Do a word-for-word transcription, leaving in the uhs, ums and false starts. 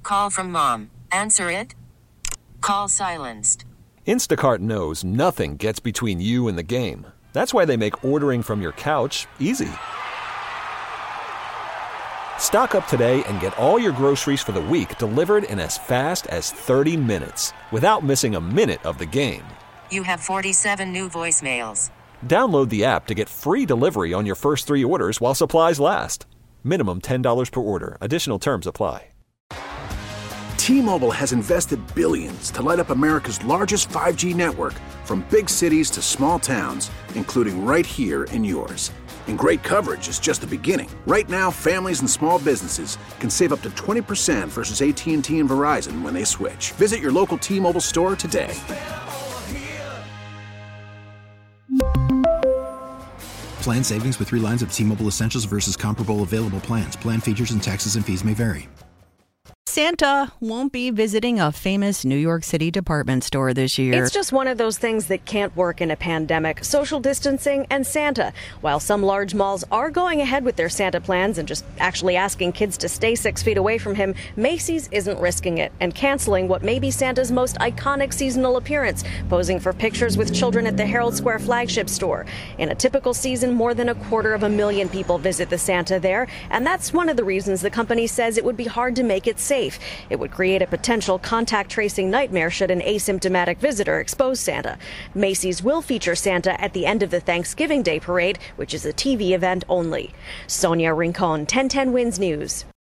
call from mom. Answer it. Call silenced. Instacart knows nothing gets between you and the game. That's why they make ordering from your couch easy. Stock up today and get all your groceries for the week delivered in as fast as thirty minutes without missing a minute of the game. You have forty-seven new voicemails. Download the app to get free delivery on your first three orders while supplies last. Minimum ten dollars per order. Additional terms apply. T-Mobile has invested billions to light up America's largest five G network, from big cities to small towns, including right here in yours. And great coverage is just the beginning. Right now, families and small businesses can save up to twenty percent versus A T and T and Verizon when they switch. Visit your local T-Mobile store today. Plan savings with three lines of T-Mobile Essentials versus comparable available plans. Plan features and taxes and fees may vary. Santa won't be visiting a famous New York City department store this year. It's just one of those things that can't work in a pandemic. Social distancing and Santa. While some large malls are going ahead with their Santa plans and just actually asking kids to stay six feet away from him, Macy's isn't risking it and canceling what may be Santa's most iconic seasonal appearance, posing for pictures with children at the Herald Square flagship store. In a typical season, more than a quarter of a million people visit the Santa there, and that's one of the reasons the company says it would be hard to make it safe. It would create a potential contact tracing nightmare should an asymptomatic visitor expose Santa. Macy's will feature Santa at the end of the Thanksgiving Day parade, which is a T V event only. Sonia Rincon, ten ten Wins News.